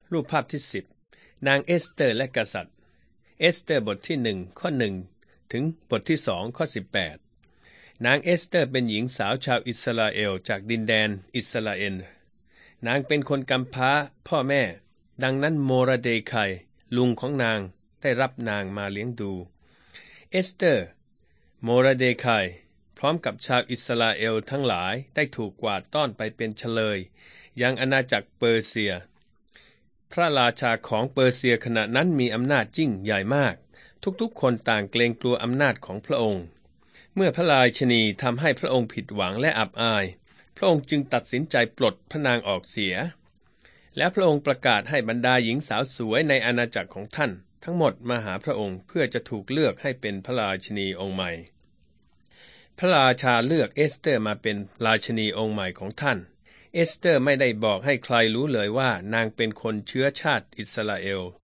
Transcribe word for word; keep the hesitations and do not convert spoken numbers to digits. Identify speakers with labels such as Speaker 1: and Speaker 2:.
Speaker 1: รูปภาพที่สิบนางเอสเตอร์และกษัตริย์เอสเตอร์บทที่หนึ่งข้อหนึ่งถึงบทที่สองข้อสิบแปดนางเอสเตอร์เป็นหญิงสาวชาวอิสราเอลจากดินแดนอิสราเอลนางเป็นคนกำพร้าพ่อแม่ดังนั้นโมระเดคัยลุงของนางได้รับนางมาเลี้ยงดูเอสเตอร์โมระเดคัยพร้อมกับชาวอิสราเอลทั้งหลายได้ถูกกวาดต้อนไปเป็นเฉลยยังอาณาจักรเปอร์เซียพระราชาของเปอร์เซียขณะนั้นมีอำนาจยิ่งใหญ่มากทุกๆคนต่างเกรงกลัวอำนาจของพระองค์เมื่อพระราชินีทำให้พระองค์ผิดหวังและอับอายพระองค์จึงตัดสินใจปลดพระนางออกเสียแล้วพระองค์ประกาศให้บรรดาหญิงสาวสวยในอาณาจักรของท่านทั้งหมดมาหาพระองค์เพื่อจะถูกเลือกให้เป็นพระราชินีองค์ใหม่พระราชาเลือกเอสเตอร์มาเป็นราชินีองค์ใหม่ของท่านเอสเตอร์ไม่ได้บอกให้ใครรู้เลยว่านางเป็นคนเชื้อชาติอิสราเอล